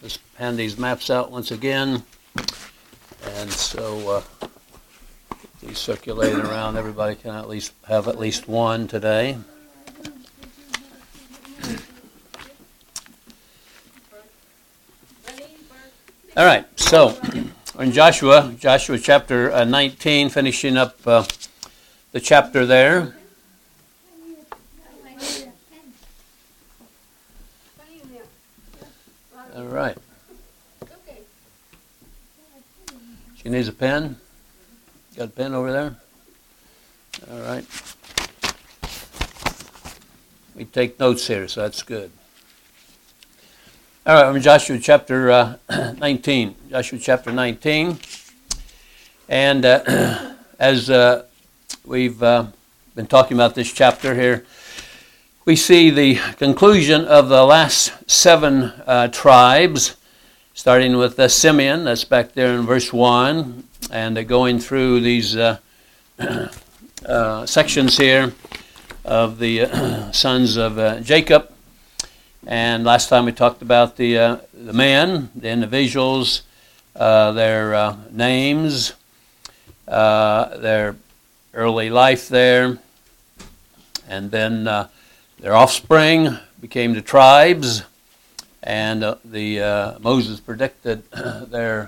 Let's hand these maps out once again. And so these circulating around, everybody can at least have at least one today. All right, so we're in Joshua chapter 19, finishing up the chapter there. All right. She needs a pen. Got a pen over there? All right. We take notes here, so that's good. All right, I'm in Joshua chapter 19. Joshua chapter 19. And as we've been talking about this chapter here, we see the conclusion of the last 7 tribes, starting with Simeon. That's back there in verse 1. And going through these sections here of the sons of Jacob. And last time we talked about the men, the individuals, their names, their early life there, and then their offspring became the tribes, and Moses predicted their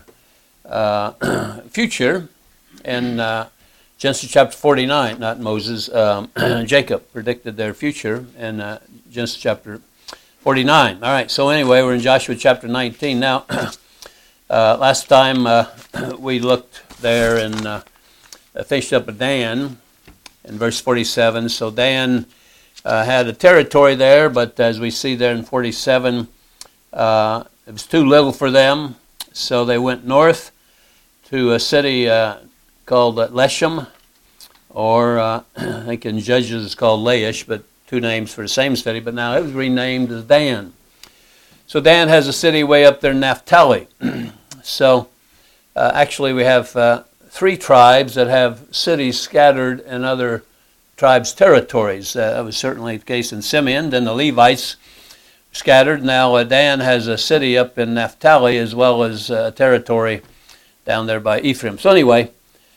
future in Genesis chapter 49. Not Moses, Jacob predicted their future in Genesis chapter 49. All right, so anyway, we're in Joshua chapter 19 now. Last time we looked there and finished up with Dan in verse 47. So Dan had a territory there, but as we see there in 47, it was too little for them. So they went north to a city called Leshem, or I think in Judges it's called Laish, but 2 names for the same city, but now it was renamed as Dan. So Dan has a city way up there in Naphtali. So actually we have 3 tribes that have cities scattered in other tribes' territories. That was certainly the case in Simeon. Then the Levites scattered. Now Dan has a city up in Naphtali as well as a territory down there by Ephraim. So anyway,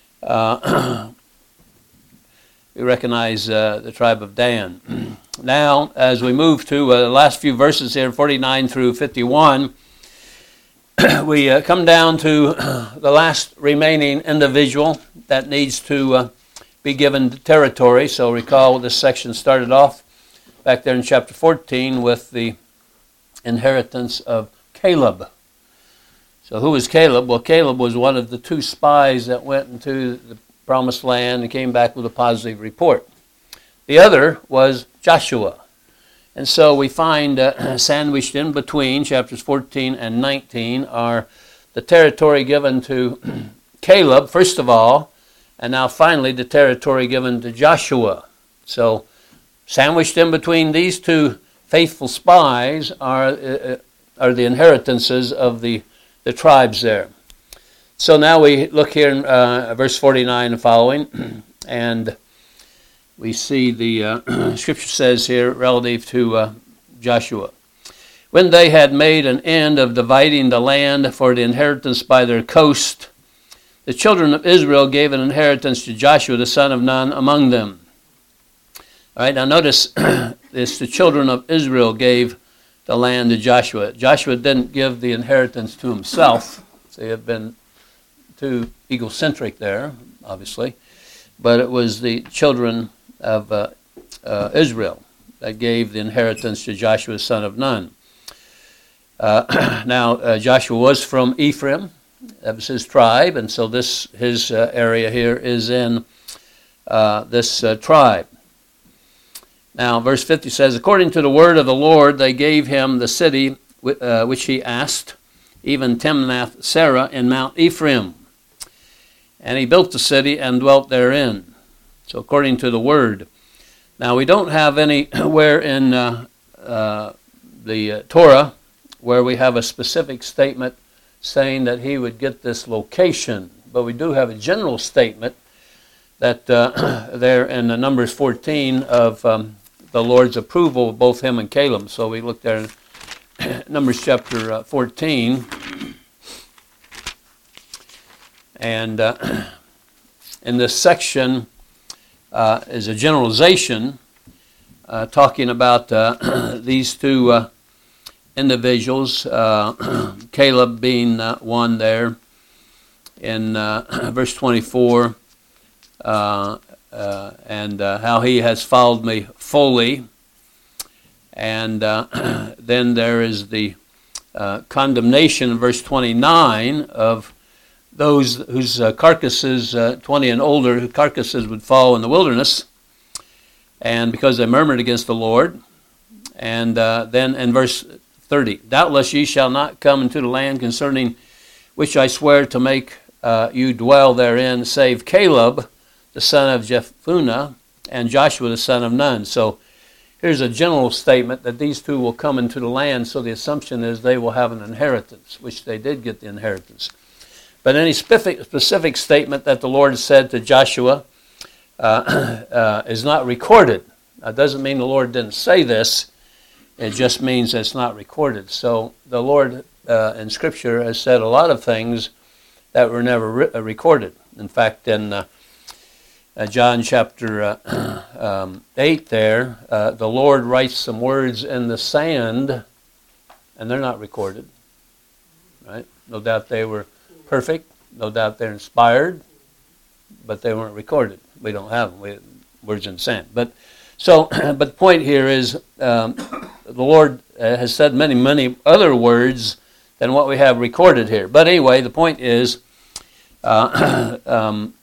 we recognize the tribe of Dan. Now, as we move to the last few verses here, 49 through 51, we come down to the last remaining individual that needs to be given territory. So recall this section started off back there in chapter 14 with the inheritance of Caleb. So who was Caleb? Well, Caleb was one of the 2 spies that went into the promised land and came back with a positive report. The other was Joshua. And so we find sandwiched in between chapters 14 and 19 are the territory given to Caleb, first of all, and now finally the territory given to Joshua. So sandwiched in between these 2 faithful spies are the inheritances of the tribes there. So now we look here in verse 49 and following, and we see the scripture says here relative to Joshua. When they had made an end of dividing the land for the inheritance by their coast, the children of Israel gave an inheritance to Joshua, the son of Nun, among them. All right, now notice this, the children of Israel gave the land to Joshua. Joshua didn't give the inheritance to himself. They have been too egocentric there, obviously. But it was the children of Israel that gave the inheritance to Joshua, son of Nun. Now, Joshua was from Ephraim. That was his tribe. And so his area here is in this tribe. Now, verse 50 says, according to the word of the Lord, they gave him the city which he asked, even Timnath-Serah in Mount Ephraim. And he built the city and dwelt therein. So according to the word. Now, we don't have anywhere in the Torah where we have a specific statement saying that he would get this location. But we do have a general statement that there in Numbers 14 of the Lord's approval of both him and Caleb. So we look there Numbers chapter 14. And in this section is a generalization talking about these two individuals, Caleb being one there in verse 24, and how he has followed me fully. And then there is the condemnation in verse 29 of those whose carcasses, 20 and older, whose carcasses would fall in the wilderness, and because they murmured against the Lord. And then in verse 30, doubtless ye shall not come into the land concerning which I swear to make you dwell therein, save Caleb, the son of Jephunneh, and Joshua, the son of Nun. So here's a general statement that these two will come into the land, so the assumption is they will have an inheritance, which they did get the inheritance. But any specific statement that the Lord said to Joshua is not recorded. That doesn't mean the Lord didn't say this. It just means it's not recorded. So the Lord in Scripture has said a lot of things that were never recorded. In fact, in John chapter 8 there, the Lord writes some words in the sand, and they're not recorded. Right? No doubt they were perfect. No doubt they're inspired, but they weren't recorded. We don't have them. Words in sand. But the point here is the Lord has said many, many other words than what we have recorded here. But anyway, the point is the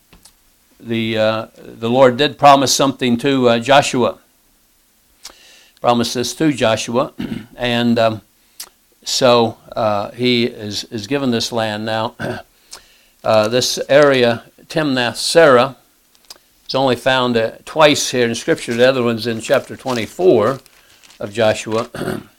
Lord did promise something to Joshua. Promised this to Joshua, and so he is given this land now. This area, Timnath-Serah, is only found twice here in Scripture. The other one's in chapter 24 of Joshua,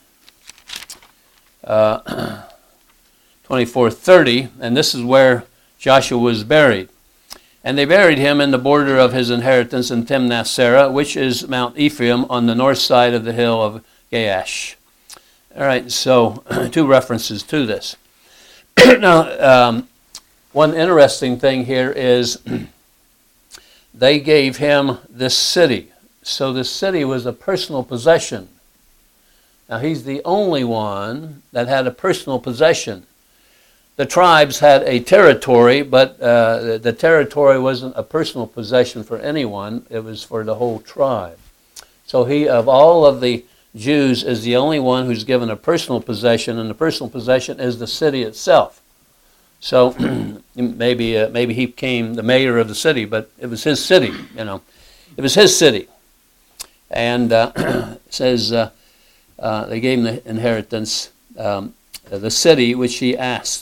24:30, and this is where Joshua was buried. And they buried him in the border of his inheritance in Timnath-Serah, which is Mount Ephraim on the north side of the hill of Gaash. All right, so two references to this. Now, one interesting thing here is they gave him this city. So this city was a personal possession. Now, he's the only one that had a personal possession. The tribes had a territory, but the territory wasn't a personal possession for anyone. It was for the whole tribe. So he, of all of the Jews, is the only one who's given a personal possession, and the personal possession is the city itself. So maybe he became the mayor of the city, but it was his city, you know. It was his city. And it says they gave him the inheritance, the city which he asked.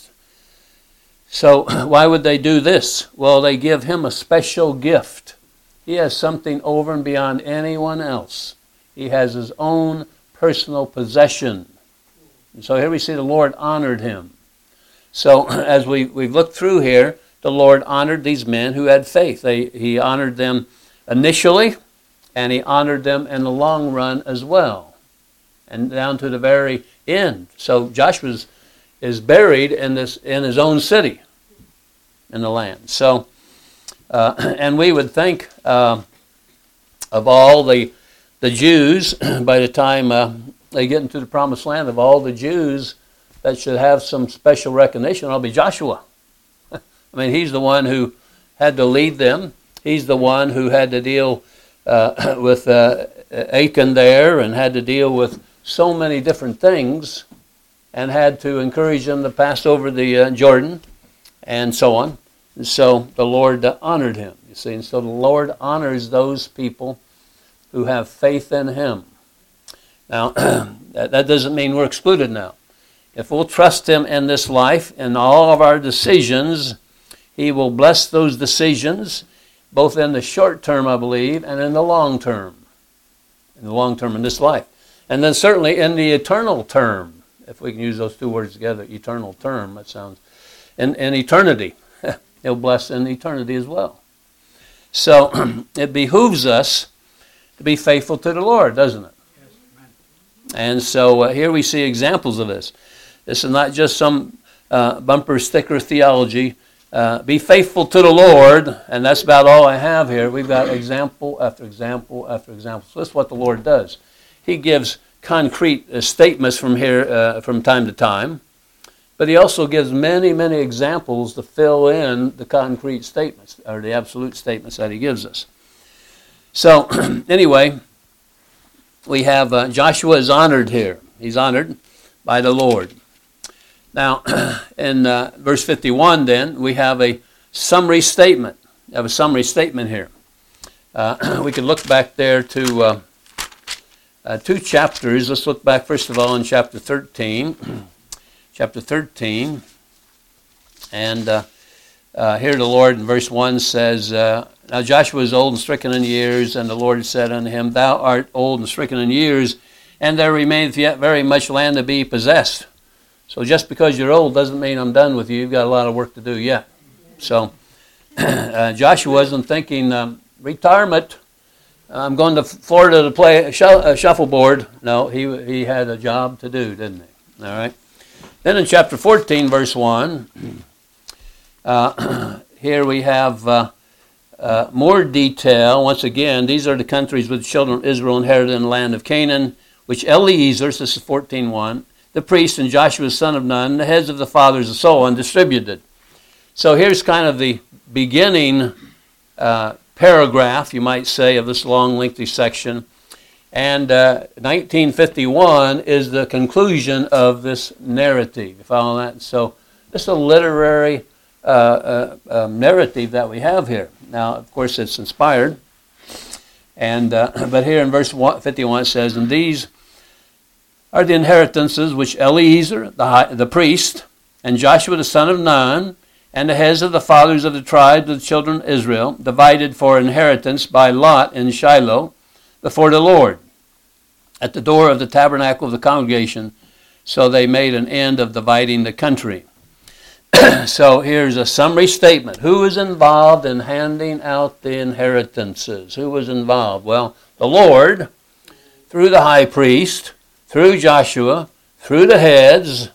So why would they do this? Well, they give him a special gift. He has something over and beyond anyone else. He has his own personal possession. And so here we see the Lord honored him. So as we've looked through here, the Lord honored these men who had faith. He honored them initially, and he honored them in the long run as well, and down to the very end. So Joshua is buried in his own city, in the land. So, and we would think of all the Jews by the time they get into the promised land, of all the Jews that should have some special recognition, it'll be Joshua. I mean, he's the one who had to lead them. He's the one who had to deal with Achan there, and had to deal with so many different things, and had to encourage them to pass over the Jordan, and so on. And so the Lord honored him, you see. And so the Lord honors those people who have faith in him. Now, that doesn't mean we're excluded now. If we'll trust him in this life, in all of our decisions, he will bless those decisions, both in the short term, I believe, and in the long term. In the long term in this life. And then certainly in the eternal term, if we can use those two words together, eternal term, that sounds, in eternity. He'll bless in eternity as well. So it behooves us to be faithful to the Lord, doesn't it? And so here we see examples of this. This is not just some bumper sticker theology. Be faithful to the Lord, and that's about all I have here. We've got example after example after example. So that's what the Lord does. He gives concrete statements from here from time to time, but he also gives many, many examples to fill in the concrete statements, or the absolute statements that he gives us. So anyway, we have Joshua is honored here. He's honored by the Lord. Now, in verse 51, then, we have a summary statement. We have a summary statement here. We could look back there to 2 chapters. Let's look back, first of all, in chapter 13. Chapter 13. And here the Lord, in verse 1, says, Now Joshua is old and stricken in years, and the Lord said unto him, Thou art old and stricken in years, and there remaineth yet very much land to be possessed. So just because you're old doesn't mean I'm done with you. You've got a lot of work to do yet. So Joshua wasn't thinking retirement. I'm going to Florida to play shuffleboard. No, he had a job to do, didn't he? All right. Then in chapter 14, verse 1, here we have more detail. Once again, these are the countries which the children of Israel inherited in the land of Canaan, which Eleazar, this is 14:1, the priest and Joshua son of Nun, the heads of the fathers of so on, distributed. So here's kind of the beginning paragraph, you might say, of this long, lengthy section. And 1951 is the conclusion of this narrative. You follow that? So this is a literary narrative that we have here. Now, of course, it's inspired. And but here in verse 51 it says, And these are the inheritances which Eleazar, the priest, and Joshua the son of Nun, and the heads of the fathers of the tribes of the children of Israel, divided for inheritance by lot in Shiloh before the Lord, at the door of the tabernacle of the congregation. So they made an end of dividing the country. So here's a summary statement. Who was involved in handing out the inheritances? Who was involved? Well, the Lord, through the high priest, through Joshua, through the heads,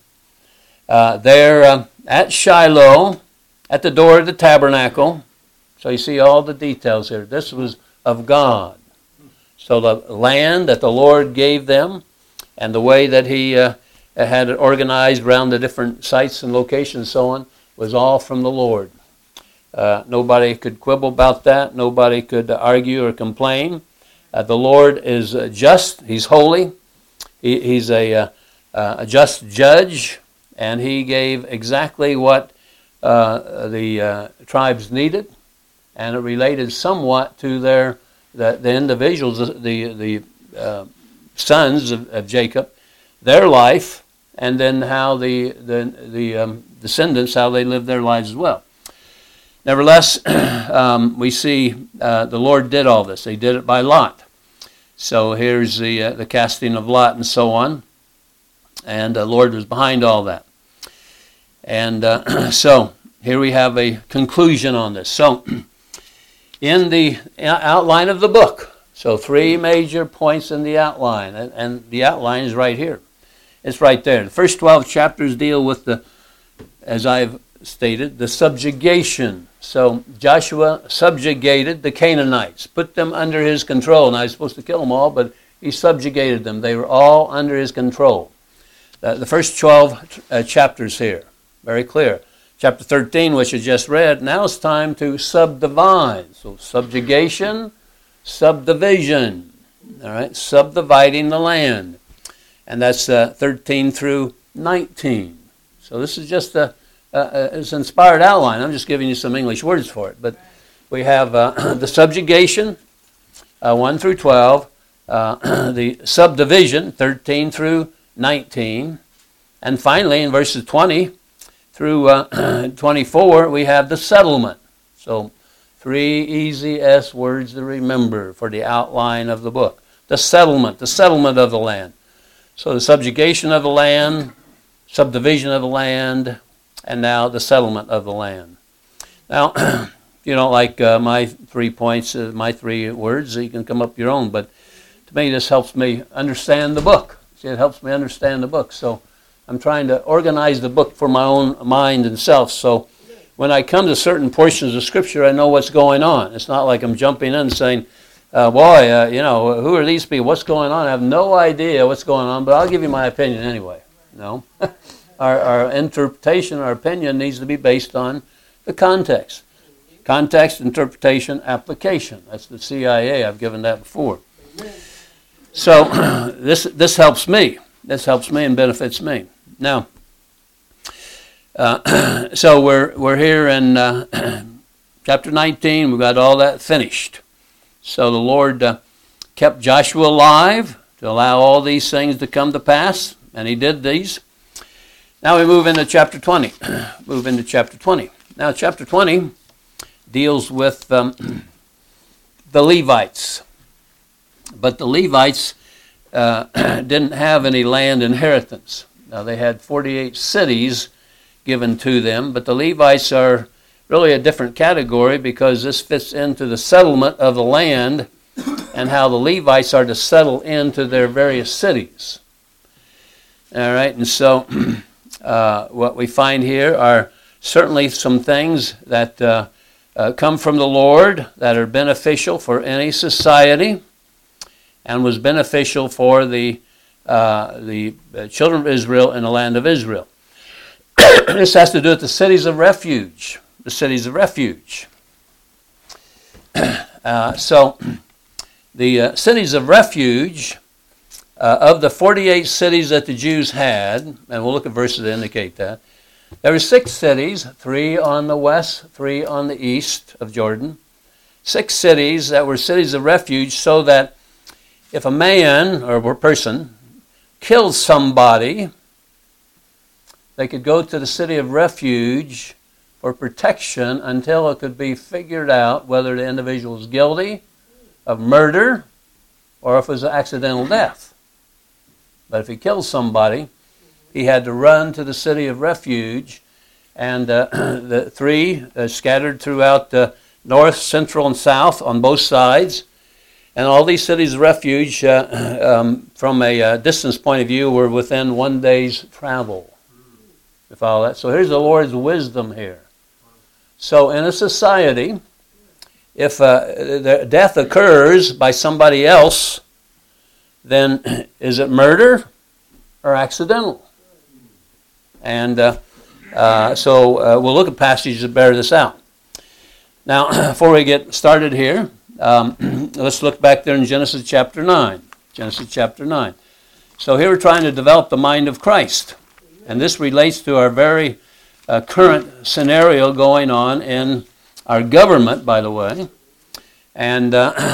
there at Shiloh, at the door of the tabernacle. So you see all the details here. This was of God. So the land that the Lord gave them and the way that he had it organized around the different sites and locations and so on was all from the Lord. Nobody could quibble about that. Nobody could argue or complain. The Lord is just. He's holy. He's a just judge, and he gave exactly what the tribes needed, and it related somewhat to the individuals, the sons of Jacob, their life, and then how the descendants, how they lived their lives as well. Nevertheless, we see the Lord did all this. He did it by lot. So here's the casting of lot and so on. And the Lord was behind all that. And so here we have a conclusion on this. So in the outline of the book, so 3 major points in the outline. And the outline is right here. It's right there. The first 12 chapters deal with as I've stated, the subjugation. So Joshua subjugated the Canaanites, put them under his control. Now he's supposed to kill them all, but he subjugated them. They were all under his control. The first 12 chapters here, very clear. Chapter 13, which I just read, now it's time to subdivide. So subjugation, subdivision, all right, subdividing the land. And that's 13 through 19. So this is just it's an inspired outline. I'm just giving you some English words for it. But we have the subjugation, 1 through 12, the subdivision, 13 through 19, and finally in verses 20 through 24, we have the settlement. So 3 easy S words to remember for the outline of the book. The settlement of the land. So the subjugation of the land, subdivision of the land, and now the settlement of the land. Now, if you don't like my 3 points, my 3 words, you can come up with your own. But to me, this helps me understand the book. See, it helps me understand the book. So I'm trying to organize the book for my own mind and self. So when I come to certain portions of Scripture, I know what's going on. It's not like I'm jumping in and saying, who are these people? What's going on? I have no idea what's going on, but I'll give you my opinion anyway. No. Our interpretation, our opinion needs to be based on the context. Context, interpretation, application. That's the CIA. I've given that before. So this helps me. This helps me and benefits me. Now, so we're here in chapter 19. We've got all that finished. So the Lord kept Joshua alive to allow all these things to come to pass, and he did these. Now we move into chapter 20. Now chapter 20 deals with the Levites. But the Levites didn't have any land inheritance. Now they had 48 cities given to them, but the Levites are really a different category because this fits into the settlement of the land and how the Levites are to settle into their various cities. All right, and so what we find here are certainly some things that come from the Lord that are beneficial for any society and was beneficial for the children of Israel in the land of Israel. This has to do with the cities of refuge. The cities of refuge. So the cities of refuge, of the 48 cities that the Jews had, and we'll look at verses that indicate that, there were 6 cities, 3 on the west, 3 on the east of Jordan. 6 cities that were cities of refuge, so that if a man or a person killed somebody, they could go to the city of refuge for protection until it could be figured out whether the individual was guilty of murder or if it was an accidental death. But if he killed somebody, he had to run to the city of refuge, and the 3 scattered throughout the north, central, and south on both sides. And all these cities of refuge, from a distance point of view, were within 1 day's travel. You follow that? So here's the Lord's wisdom here. So in a society, if the death occurs by somebody else, then is it murder or accidental? And so we'll look at passages that bear this out. Now, before we get started here, let's look back there in Genesis chapter 9. Genesis chapter 9. So here we're trying to develop the mind of Christ. And this relates to our very current scenario going on in our government, by the way. And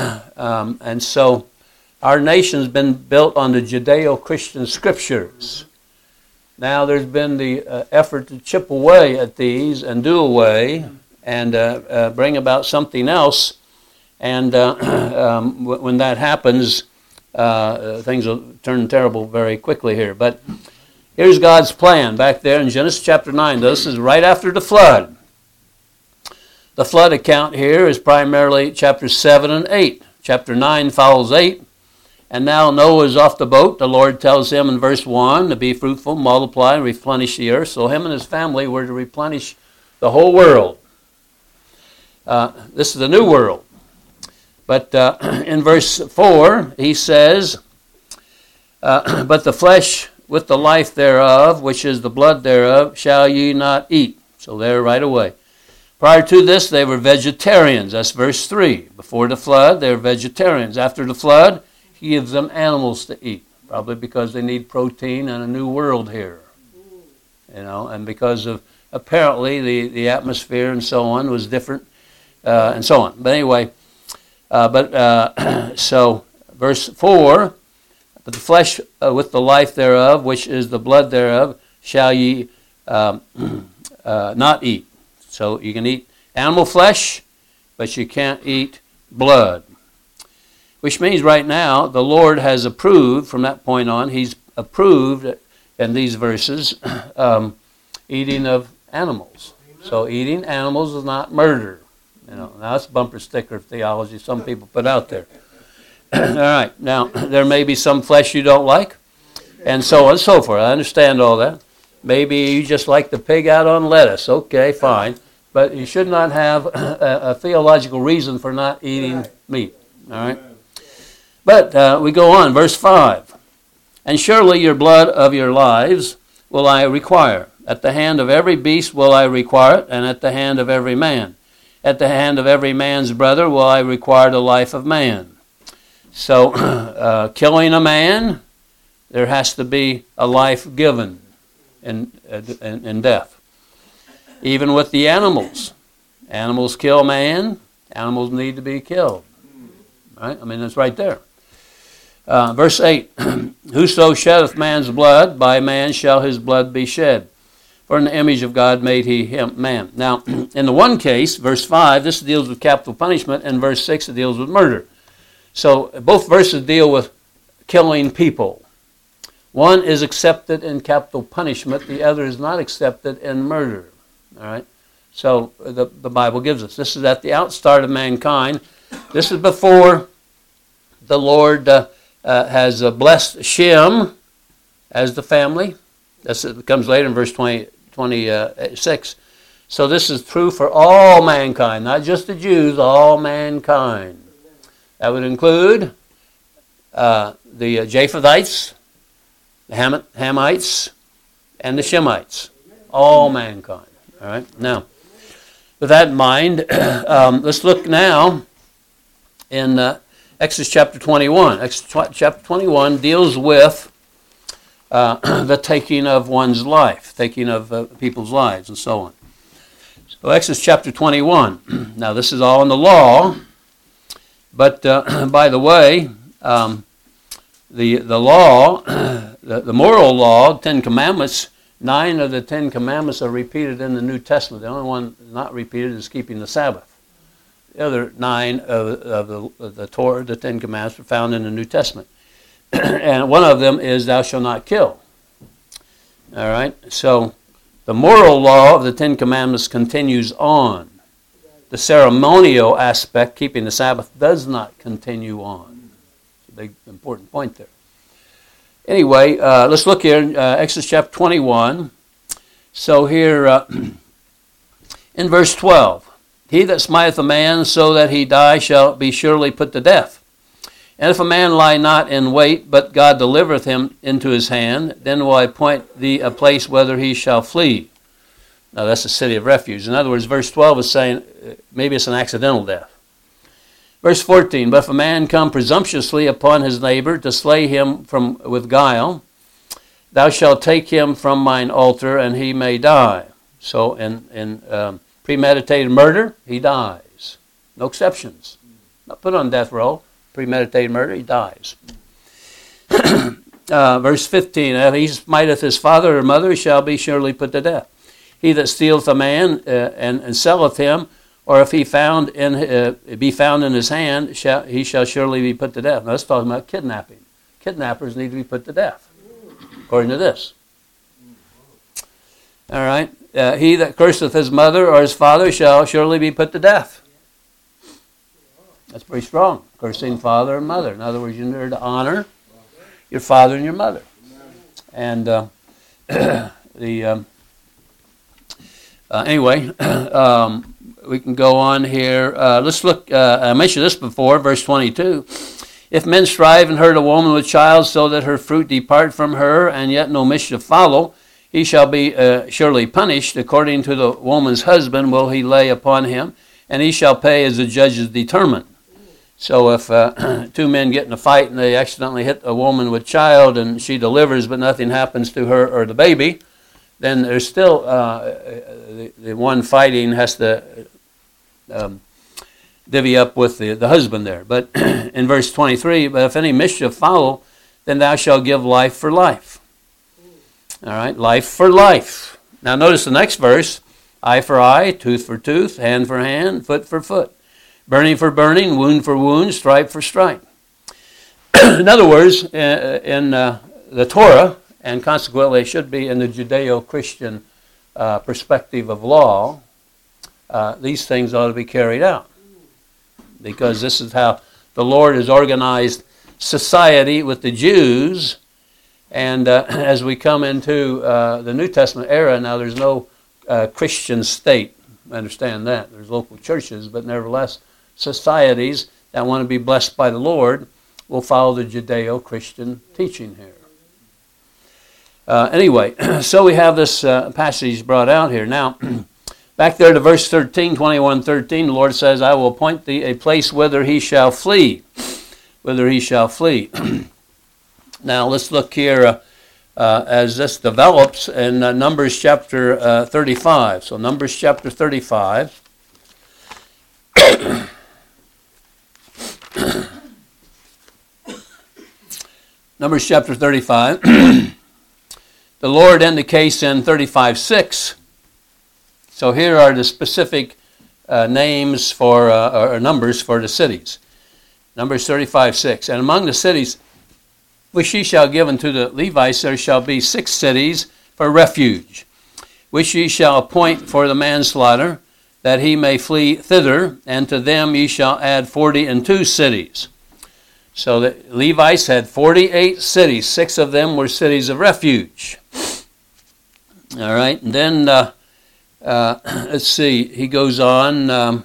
so our nation's been built on the Judeo-Christian scriptures. Now there's been the effort to chip away at these and do away and bring about something else. And when that happens, things will turn terrible very quickly here. But here's God's plan back there in Genesis chapter 9. This is right after the flood. The flood account here is primarily chapters 7 and 8. Chapter 9 follows 8. And now Noah is off the boat. The Lord tells him in verse 1 to be fruitful, multiply, and replenish the earth. So him and his family were to replenish the whole world. This is the new world. But in verse 4, he says, but the flesh with the life thereof, which is the blood thereof, shall ye not eat. So there right away. Prior to this, they were vegetarians. That's verse 3. Before the flood, they were vegetarians. After the flood, he gives them animals to eat, probably because they need protein in a new world here. And because of apparently the atmosphere and so on was different and so on. But anyway, so verse 4, but the flesh with the life thereof, which is the blood thereof, shall ye not eat. So you can eat animal flesh, but you can't eat blood. Which means right now, the Lord has approved, from that point on, he's approved in these verses, eating of animals. So eating animals is not murder. Now that's bumper sticker theology some people put out there. All right, now there may be some flesh you don't like, and so on and so forth. I understand all that. Maybe you just like the pig out on lettuce. Okay, fine. But you should not have a theological reason for not eating meat. All right? But we go on, verse 5. And surely your blood of your lives will I require. At the hand of every beast will I require it, and at the hand of every man. At the hand of every man's brother will I require the life of man. So, killing a man, there has to be a life given in death. Even with the animals. Animals kill man, animals need to be killed. Right? I mean, it's right there. Verse 8, Whoso sheddeth man's blood, by man shall his blood be shed. For in the image of God made he him man. Now, in the one case, verse 5, this deals with capital punishment, and verse 6, it deals with murder. So both verses deal with killing people. One is accepted in capital punishment, the other is not accepted in murder. All right? So the Bible gives us. This is at the outstart of mankind. This is before the Lord has blessed Shem as the family. It comes later in verse 26. So this is true for all mankind, not just the Jews, all mankind. That would include the Japhethites, the Hamites, and the Shemites. All mankind. All right. Now, with that in mind, let's look now in Exodus chapter 21. Exodus chapter 21 deals with the taking of one's life, taking of people's lives, and so on. So Exodus chapter 21. Now, this is all in the law, but by the way, the law, the moral law, 10 Commandments, 9 of the 10 Commandments are repeated in the New Testament. The only one not repeated is keeping the Sabbath. The other 9 of the Torah, the 10 Commandments, are found in the New Testament. And one of them is, thou shalt not kill. All right? So the moral law of the 10 Commandments continues on. The ceremonial aspect, keeping the Sabbath, does not continue on. It's a big, important point there. Anyway, let's look here in Exodus chapter 21. So here in verse 12, He that smiteth a man so that he die shall be surely put to death. And if a man lie not in wait, but God delivereth him into his hand, then will I appoint thee a place whither he shall flee. Now that's a city of refuge. In other words, verse 12 is saying maybe it's an accidental death. Verse 14, But if a man come presumptuously upon his neighbor to slay him with guile, thou shalt take him from mine altar, and he may die. So in premeditated murder, he dies. No exceptions. Not put on death row. Premeditated murder, he dies. Verse 15, If he smiteth his father or mother, he shall be surely put to death. He that stealeth a man and selleth him, or if he be found in his hand, he shall surely be put to death. Now, that's talking about kidnapping. Kidnappers need to be put to death, according to this. All right. He that curseth his mother or his father shall surely be put to death. That's pretty strong. Cursing father and mother. In other words, you're there to honor your father and your mother. And anyway, we can go on here. Let's look. I mentioned this before, verse 22. If men strive and hurt a woman with child, so that her fruit depart from her, and yet no mischief follow, he shall be surely punished. According to the woman's husband will he lay upon him, and he shall pay as the judges determine. So if two men get in a fight and they accidentally hit a woman with child and she delivers but nothing happens to her or the baby, then there's still the one fighting has to divvy up with the husband there. But in verse 23, But if any mischief follow, then thou shalt give life for life. All right, life for life. Now notice the next verse. Eye for eye, tooth for tooth, hand for hand, foot for foot. Burning for burning, wound for wound, stripe for stripe. In other words, in the Torah, and consequently it should be in the Judeo-Christian perspective of law, these things ought to be carried out. Because this is how the Lord has organized society with the Jews And as we come into the New Testament era, now there's no Christian state. Understand that. There's local churches, but nevertheless, societies that want to be blessed by the Lord will follow the Judeo-Christian teaching here. Anyway, so we have this passage brought out here. Now, back there to verse 13, 21:13, the Lord says, I will appoint thee a place whither he shall flee. Whither he shall flee. Now, let's look here as this develops in Numbers chapter 35. So, Numbers chapter 35. Numbers chapter 35. The Lord indicates in 35:6. So here are the specific names for or numbers for the cities. Numbers 35:6. And among the cities which ye shall give unto the Levites, there shall be 6 cities for refuge, which ye shall appoint for the manslaughter, that he may flee thither, and to them ye shall add 42 cities. So the Levites had 48 cities. 6 of them were cities of refuge. All right, and then let's see. He goes on.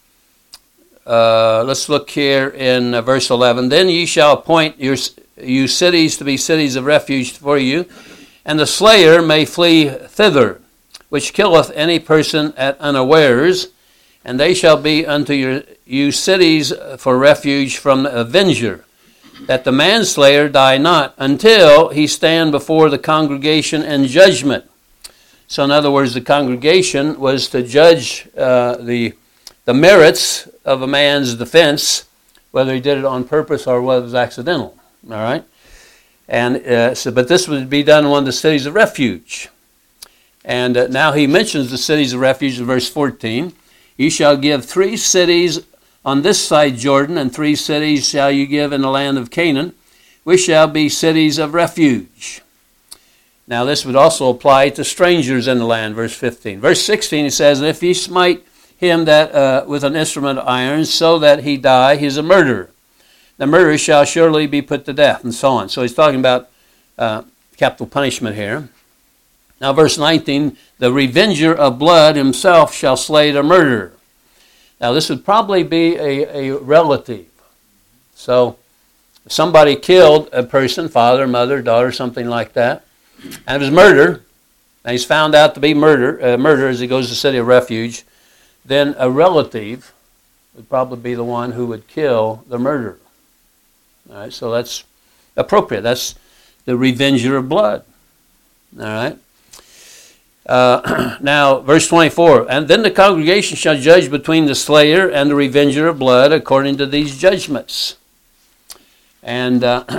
Let's look here in verse 11. Then ye shall appoint you cities to be cities of refuge for you, and the slayer may flee thither, which killeth any person at unawares, and they shall be unto you cities for refuge from the avenger, that the manslayer die not, until he stand before the congregation in judgment. So in other words, the congregation was to judge the merits of a man's defense, whether he did it on purpose or whether it was accidental. All right? And but this would be done in one of the cities of refuge. And now he mentions the cities of refuge in verse 14. Ye shall give 3 cities on this side Jordan, and 3 cities shall you give in the land of Canaan, which shall be cities of refuge. Now this would also apply to strangers in the land, verse 15. Verse 16, he says, and if ye smite him that with an instrument of iron, so that he die, he is a murderer. The murderer shall surely be put to death, and so on. So he's talking about capital punishment here. Now verse 19, the revenger of blood himself shall slay the murderer. Now this would probably be a relative. So if somebody killed a person, father, mother, daughter, something like that, and it was murder, and he's found out to be murder as he goes to the city of refuge, then a relative would probably be the one who would kill the murderer. All right, so that's appropriate. That's the revenger of blood. All right. Now, verse 24, and then the congregation shall judge between the slayer and the revenger of blood according to these judgments. And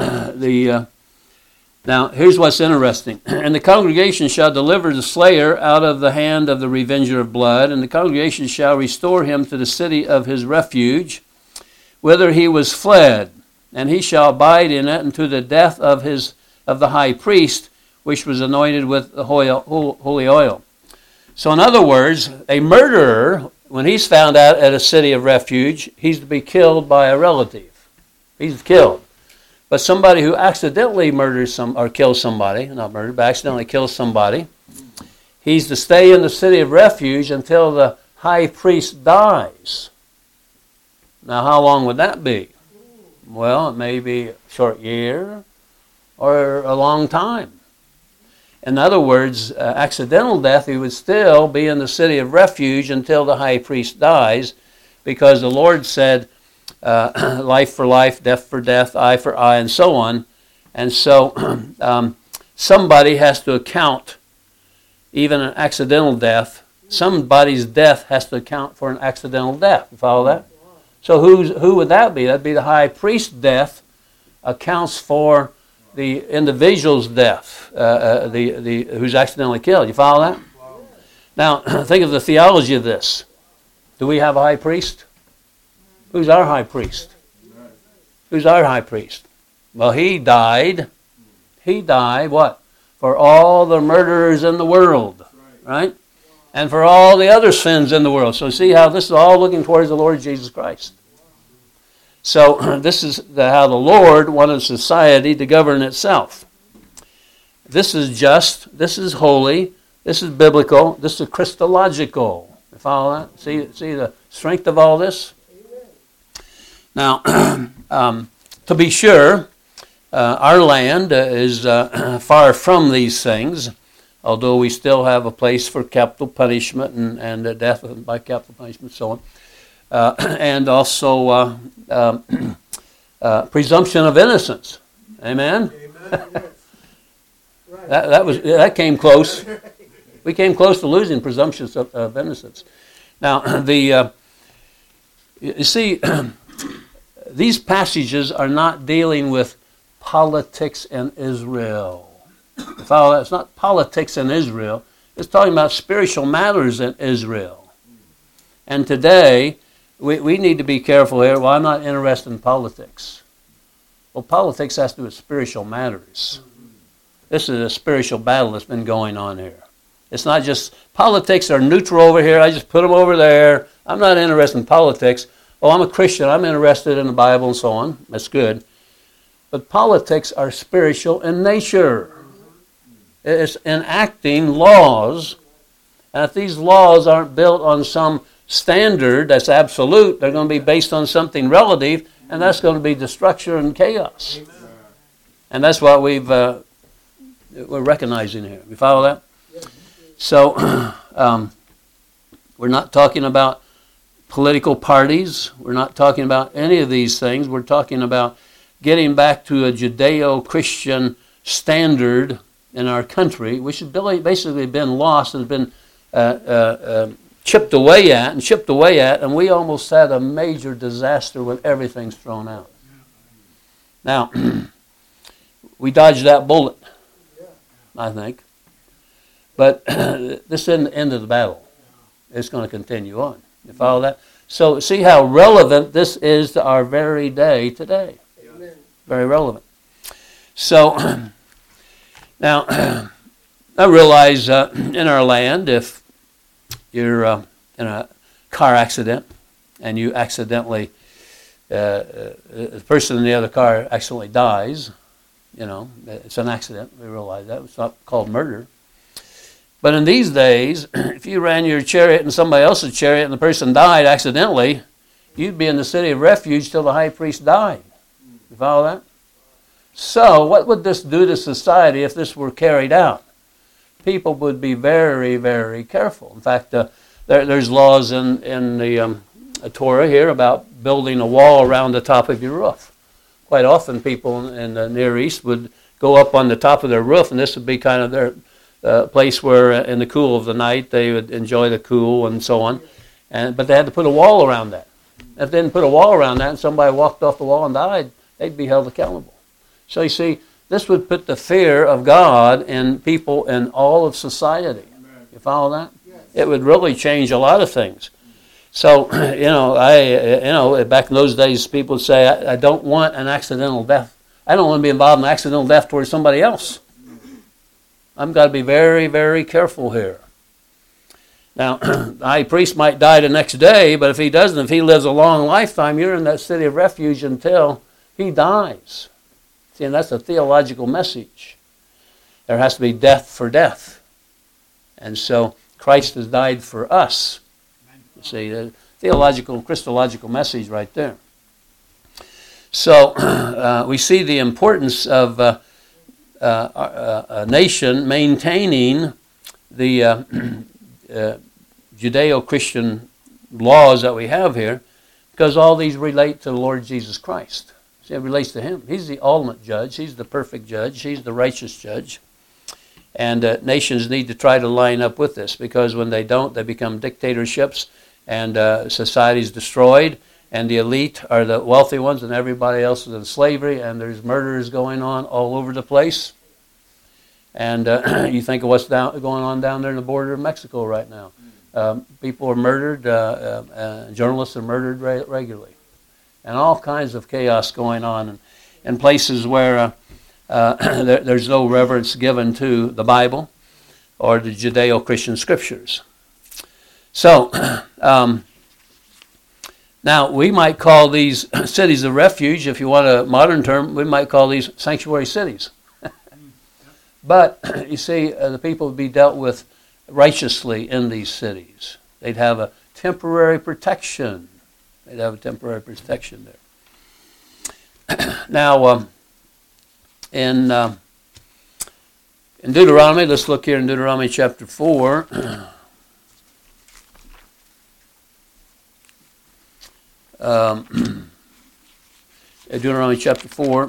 now, here's what's interesting. And the congregation shall deliver the slayer out of the hand of the revenger of blood, and the congregation shall restore him to the city of his refuge, whither he was fled, and he shall abide in it unto the death of the high priest, which was anointed with the holy oil. So in other words, a murderer, when he's found out at a city of refuge, he's to be killed by a relative. He's killed. But somebody who accidentally murders or kills somebody, not murdered, but accidentally kills somebody, he's to stay in the city of refuge until the high priest dies. Now, how long would that be? Well, it may be a short year or a long time. In other words, accidental death, he would still be in the city of refuge until the high priest dies, because the Lord said, life for life, death for death, eye for eye, and so on. And so somebody has to account, even an accidental death, somebody's death has to account for an accidental death. You follow that? So who would that be? That would be the high priest's death accounts for the individual's death, who's accidentally killed. You follow that? Now, think of the theology of this. Do we have a high priest? Who's our high priest? Who's our high priest? Well, he died. He died, what? For all the murderers in the world, right? And for all the other sins in the world. So see how this is all looking towards the Lord Jesus Christ. So this is how the Lord wanted society to govern itself. this is just, this is holy, this is biblical, this is Christological. You follow that? See the strength of all this? Now, to be sure, our land is far from these things, although we still have a place for capital punishment and death by capital punishment and so on. And also presumption of innocence. Amen? Amen. Right. That came close. We came close to losing presumption of innocence. Now, you see, these passages are not dealing with politics in Israel. You follow that? It's not politics in Israel. It's talking about spiritual matters in Israel. And today, we need to be careful here. Well, I'm not interested in politics. Well, politics has to do with spiritual matters. This is a spiritual battle that's been going on here. It's not just politics are neutral over here. I just put them over there. I'm not interested in politics. Oh, I'm a Christian. I'm interested in the Bible and so on. That's good. But politics are spiritual in nature. It's enacting laws. And if these laws aren't built on some standard that's absolute, they're going to be based on something relative, and that's going to be destruction and chaos. Amen. And that's what we're recognizing here. You follow that? So, we're not talking about political parties. We're not talking about any of these things. We're talking about getting back to a Judeo-Christian standard in our country, which has basically been lost and been chipped away at, and we almost had a major disaster when everything's thrown out. Now, we dodged that bullet, I think. But this isn't the end of the battle. It's going to continue on. You follow that? So see how relevant this is to our very day today. Amen. Very relevant. So now, I realize in our land, if you're in a car accident and you accidentally, the person in the other car accidentally dies, it's an accident. We realize that. It's not called murder. But in these days, if you ran your chariot and somebody else's chariot and the person died accidentally, you'd be in the city of refuge till the high priest died. You follow that? So what would this do to society if this were carried out? People would be very, very careful. In fact, there's laws in the Torah here about building a wall around the top of your roof. Quite often people in the Near East would go up on the top of their roof, and this would be kind of their place where in the cool of the night they would enjoy the cool and so on. But they had to put a wall around that. If they didn't put a wall around that and somebody walked off the wall and died, they'd be held accountable. So you see, this would put the fear of God in people in all of society. You follow that? Yes. It would really change a lot of things. So, back in those days, people would say, I don't want an accidental death. I don't want to be involved in an accidental death towards somebody else. I've got to be very, very careful here. Now, the high priest might die the next day, but if he doesn't, if he lives a long lifetime, you're in that city of refuge until he dies. See, and that's a theological message. There has to be death for death. And so Christ has died for us. You see, the theological, Christological message right there. So we see the importance of a nation maintaining the Judeo-Christian laws that we have here, because all these relate to the Lord Jesus Christ. See, it relates to Him. He's the ultimate judge. He's the perfect judge. He's the righteous judge. And nations need to try to line up with this, because when they don't, they become dictatorships, and society's destroyed, and the elite are the wealthy ones, and everybody else is in slavery, and there's murders going on all over the place. And you think of what's going on down there in the border of Mexico right now. People are murdered, journalists are murdered regularly. And all kinds of chaos going on in places where there's no reverence given to the Bible or the Judeo-Christian scriptures. So, now we might call these cities of refuge, if you want a modern term, we might call these sanctuary cities. But you see, the people would be dealt with righteously in these cities. They'd have a temporary protection. They'd have a temporary protection there. Now, in Deuteronomy, let's look here in Deuteronomy chapter 4. Deuteronomy chapter 4,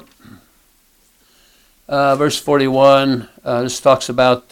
verse 41. This talks about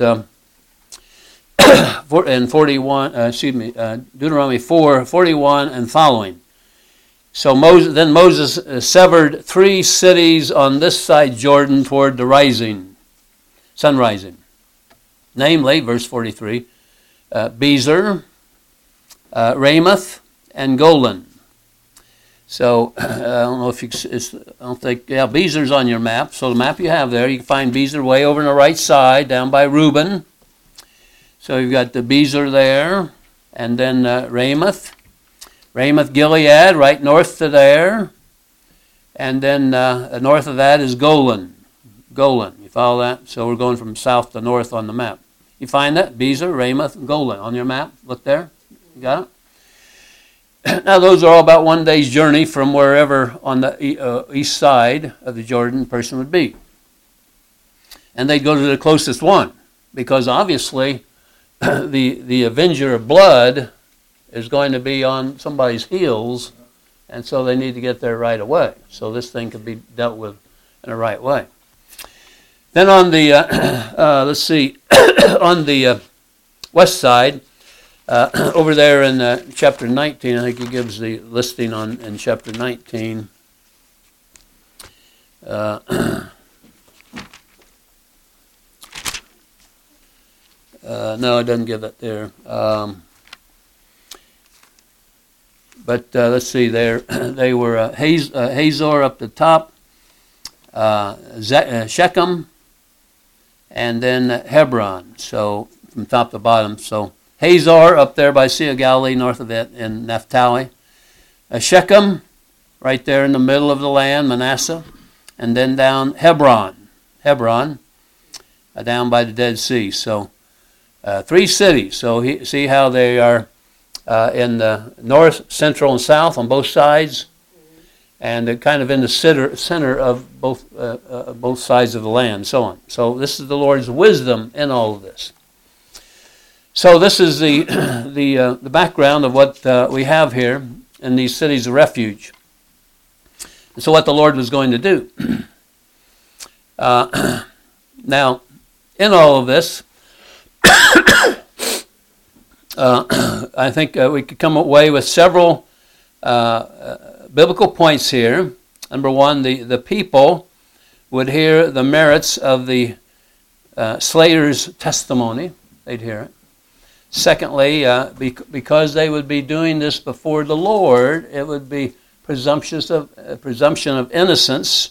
and 41. Deuteronomy 4, 41 and following. So Moses severed 3 cities on this side Jordan toward the sun rising. Namely, verse 43, Bezer, Ramoth, and Golan. So I don't know if Bezer's on your map. So the map you have there, you can find Bezer way over on the right side, down by Reuben. So you've got the Bezer there, and then Ramoth Gilead, right north to there, and then north of that is Golan. You follow that? So we're going from south to north on the map. You find that? Bezer, Ramoth, Golan on your map. Look there. You got it? Now, those are all about 1 day's journey from wherever on the east side of the Jordan the person would be. And they'd go to the closest one, because obviously the avenger of blood is going to be on somebody's heels, and so they need to get there right away. So this thing could be dealt with in a right way. Then on the, on the west side, over there in chapter 19, I think he gives the listing in chapter 19. No, it doesn't give that there. But let's see there. They were Hazor up the top, Shechem, and then Hebron. So from top to bottom. So Hazor up there by Sea of Galilee, north of it in Naphtali. Shechem, right there in the middle of the land, Manasseh. And then down Hebron, down by the Dead Sea. So 3 cities. So see how they are in the north, central, and south on both sides, and kind of in the center of both sides of the land, and so on. So this is the Lord's wisdom in all of this. So this is the background of what we have here in these cities of refuge. And so what the Lord was going to do. Now, in all of this, I think we could come away with several biblical points here. Number one, the people would hear the merits of the slayer's testimony. They'd hear it. Secondly, because they would be doing this before the Lord, it would be presumption of innocence,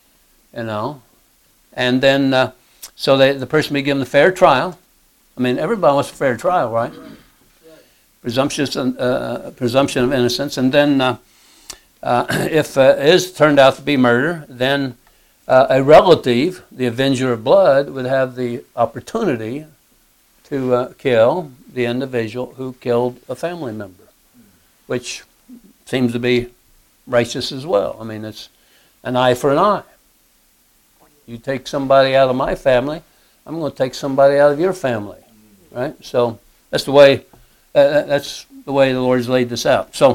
and then so the person be given a fair trial. I mean, everybody wants a fair trial, right? Presumption of innocence, and then if it is turned out to be murder, then a relative, the avenger of blood, would have the opportunity to kill the individual who killed a family member, which seems to be righteous as well. I mean, it's an eye for an eye. You take somebody out of my family, I'm going to take somebody out of your family, right? So that's the way the Lord's laid this out. So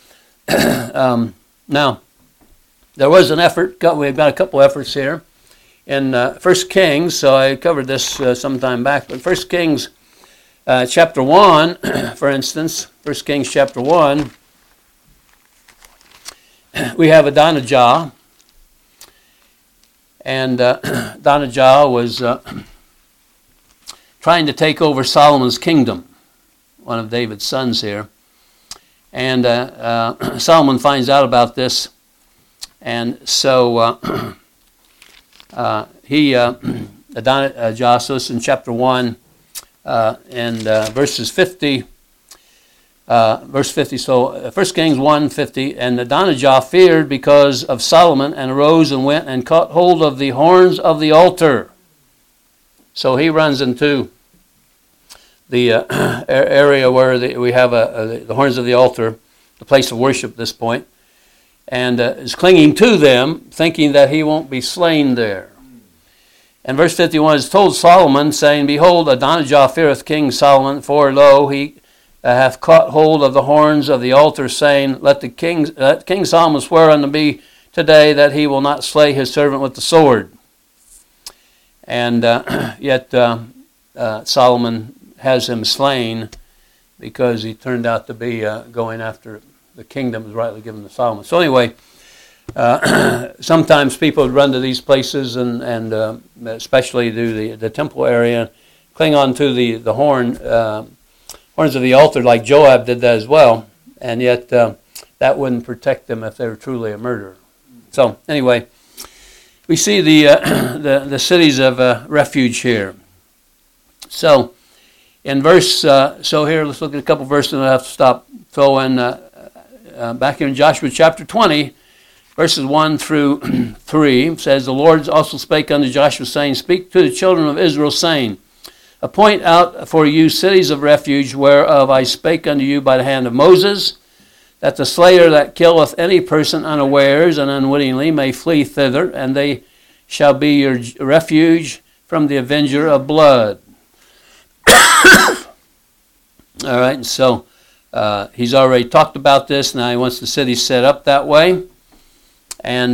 now there was an effort. We've got a couple efforts here in 1 Kings. So I covered this some time back, but 1 Kings chapter 1, for instance, 1 Kings chapter 1, we have Adonijah. And Adonijah was trying to take over Solomon's kingdom, one of David's sons here. And Solomon finds out about this. And so Adonijah, so it's in chapter 1 and verses 50. Verse 50, so 1 Kings 1:50, and Adonijah feared because of Solomon, and arose and went and caught hold of the horns of the altar. So he runs into the area where we have the horns of the altar, the place of worship at this point, and is clinging to them, thinking that he won't be slain there. And verse 51 is told Solomon, saying, Behold, Adonijah feareth King Solomon, for lo, he hath caught hold of the horns of the altar, saying, Let King Solomon swear unto me today that he will not slay his servant with the sword. And yet Solomon has him slain because he turned out to be going after the kingdom was rightly given to Solomon. So anyway, sometimes people would run to these places and especially do the temple area, cling on to the horns of the altar like Joab did that as well, and yet that wouldn't protect them if they were truly a murderer. So anyway, we see the cities of refuge here. So in verse, so here let's look at a couple verses and I'll have to stop. So in back here in Joshua chapter 20, verses 1 through 3, says, The Lord also spake unto Joshua, saying, Speak to the children of Israel, saying, Appoint out for you cities of refuge, whereof I spake unto you by the hand of Moses, that the slayer that killeth any person unawares and unwittingly may flee thither, and they shall be your refuge from the avenger of blood. All right, and so he's already talked about this. Now he wants the city set up that way. And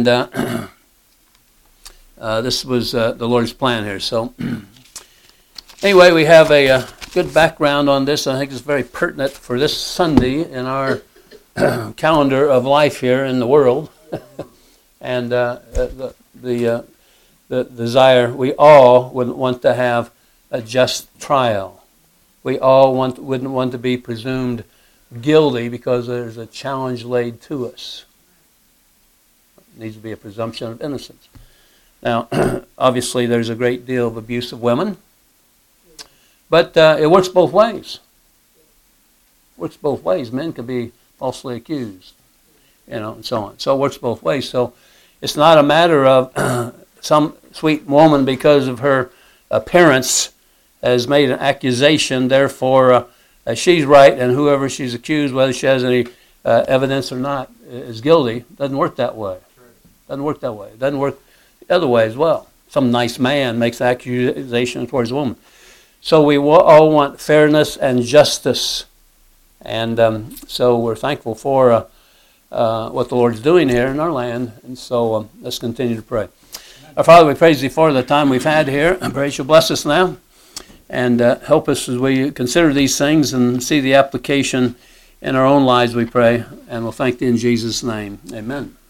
this was the Lord's plan here. So anyway, we have a good background on this. I think it's very pertinent for this Sunday in our calendar of life here in the world. And the desire, we all would want to have a just trial. We all wouldn't want to be presumed guilty because there's a challenge laid to us. It needs to be a presumption of innocence. Now, obviously, there's a great deal of abuse of women, but it works both ways. It works both ways. Men can be falsely accused, and so on. So it works both ways. So it's not a matter of some sweet woman, because of her appearance, has made an accusation, therefore she's right, and whoever she's accused, whether she has any evidence or not, is guilty. Doesn't work that way. Doesn't work that way. It doesn't work the other way as well. Some nice man makes an accusation towards a woman. So we all want fairness and justice. And so we're thankful for what the Lord's doing here in our land. And so let's continue to pray. Our Father, we praise Thee for the time we've had here. I pray You'll bless us now and help us as we consider these things and see the application in our own lives, we pray. And we'll thank Thee in Jesus' name. Amen.